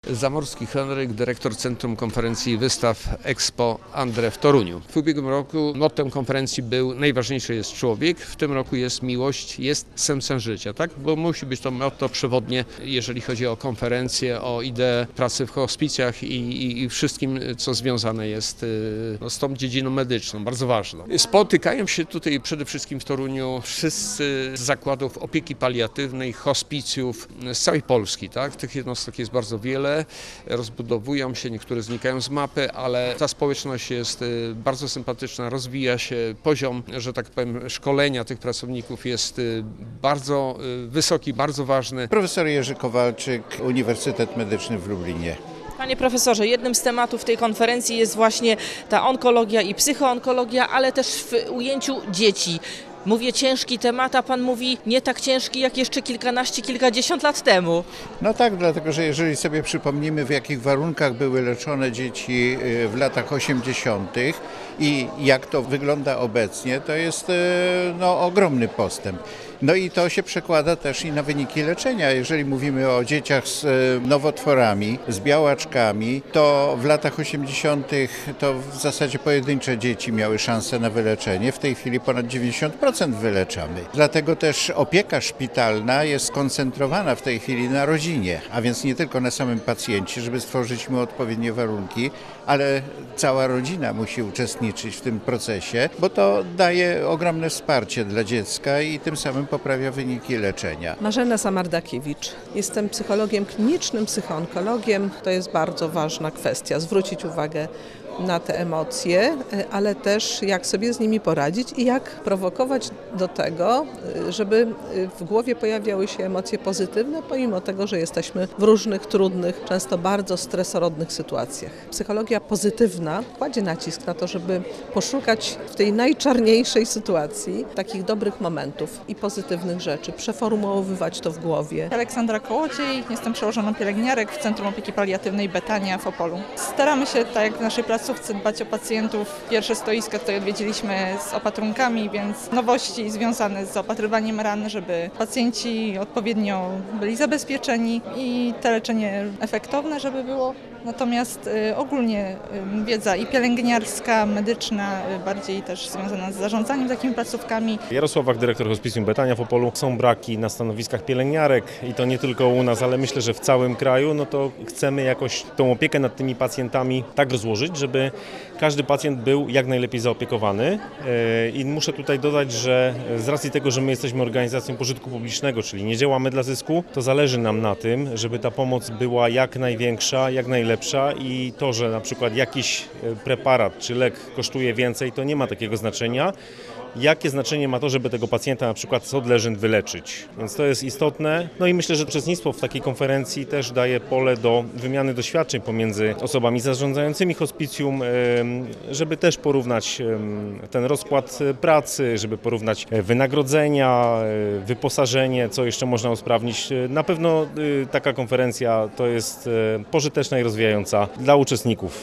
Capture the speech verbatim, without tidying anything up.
Zamorski Henryk, dyrektor Centrum Konferencji i Wystaw Expo Andre w Toruniu. W ubiegłym roku mottem konferencji był najważniejszy jest człowiek, w tym roku jest miłość, jest sensem życia, tak? Bo musi być to motto przewodnie, jeżeli chodzi o konferencję, o ideę pracy w hospicjach i, i, i wszystkim, co związane jest no, z tą dziedziną medyczną, bardzo ważną. Spotykają się tutaj przede wszystkim w Toruniu wszyscy z zakładów opieki paliatywnej, hospicjów z całej Polski, tak? Tych jednostek jest bardzo wiele. Rozbudowują się, niektóre znikają z mapy, ale ta społeczność jest bardzo sympatyczna, rozwija się, poziom, że tak powiem, szkolenia tych pracowników jest bardzo wysoki, bardzo ważny. Profesor Jerzy Kowalczyk, Uniwersytet Medyczny w Lublinie. Panie profesorze, jednym z tematów tej konferencji jest właśnie ta onkologia i psychoonkologia, ale też w ujęciu dzieci. Mówię ciężki temat, a pan mówi nie tak ciężki jak jeszcze kilkanaście, kilkadziesiąt lat temu. No tak, dlatego że jeżeli sobie przypomnimy, w jakich warunkach były leczone dzieci w latach osiemdziesiątych i jak to wygląda obecnie, to jest no, ogromny postęp. No i to się przekłada też i na wyniki leczenia. Jeżeli mówimy o dzieciach z nowotworami, z białaczkami, to w latach osiemdziesiątych to w zasadzie pojedyncze dzieci miały szansę na wyleczenie. W tej chwili ponad dziewięćdziesiąt procent wyleczamy. Dlatego też opieka szpitalna jest skoncentrowana w tej chwili na rodzinie, a więc nie tylko na samym pacjencie, żeby stworzyć mu odpowiednie warunki, ale cała rodzina musi uczestniczyć w tym procesie, bo to daje ogromne wsparcie dla dziecka i tym samym poprawia wyniki leczenia. Marzena Samardakiewicz. Jestem psychologiem klinicznym, psychoonkologiem. To jest bardzo ważna kwestia, zwrócić uwagę na te emocje, ale też jak sobie z nimi poradzić i jak prowokować do tego, żeby w głowie pojawiały się emocje pozytywne, pomimo tego, że jesteśmy w różnych, trudnych, często bardzo stresorodnych sytuacjach. Psychologia pozytywna kładzie nacisk na to, żeby poszukać w tej najczarniejszej sytuacji takich dobrych momentów i pozytywnych rzeczy, przeformułowywać to w głowie. Aleksandra Kołodziej, jestem przełożoną pielęgniarek w Centrum Opieki Paliatywnej Betania w Opolu. Staramy się, tak jak w naszej placówce, dbać o pacjentów. Pierwsze stoiska tutaj odwiedziliśmy z opatrunkami, więc nowości związane z zaopatrywaniem ran, żeby pacjenci odpowiednio byli zabezpieczeni i to leczenie efektowne, żeby było. Natomiast y, ogólnie y, wiedza i pielęgniarska, medyczna, y, bardziej też związana z zarządzaniem takimi placówkami. Jarosław Wach, dyrektor Hospicjum Betania w Opolu. Są braki na stanowiskach pielęgniarek i to nie tylko u nas, ale myślę, że w całym kraju. No to chcemy jakoś tą opiekę nad tymi pacjentami tak rozłożyć, żeby każdy pacjent był jak najlepiej zaopiekowany. Y, I muszę tutaj dodać, że z racji tego, że my jesteśmy organizacją pożytku publicznego, czyli nie działamy dla zysku, to zależy nam na tym, żeby ta pomoc była jak największa, jak najlepsza. Lepsza i to, że na przykład jakiś preparat czy lek kosztuje więcej, to nie ma takiego znaczenia. Jakie znaczenie ma to, żeby tego pacjenta na przykład z odleżeń wyleczyć. Więc to jest istotne. No i myślę, że uczestnictwo w takiej konferencji też daje pole do wymiany doświadczeń pomiędzy osobami zarządzającymi hospicjum, żeby też porównać ten rozkład pracy, żeby porównać wynagrodzenia, wyposażenie, co jeszcze można usprawnić. Na pewno taka konferencja to jest pożyteczna i rozwijająca dla uczestników.